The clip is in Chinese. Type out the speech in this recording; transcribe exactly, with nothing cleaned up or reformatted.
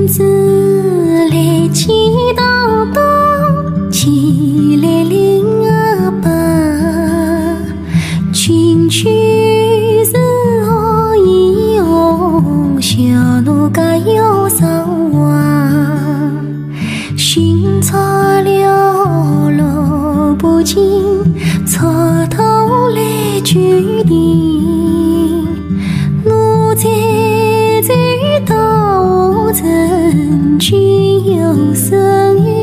子来祈祷祷，祈来灵啊爸，亲去是何以用，小奴家有伤亡，心操了路不尽，草头来决定，奴才在到我曾君有生。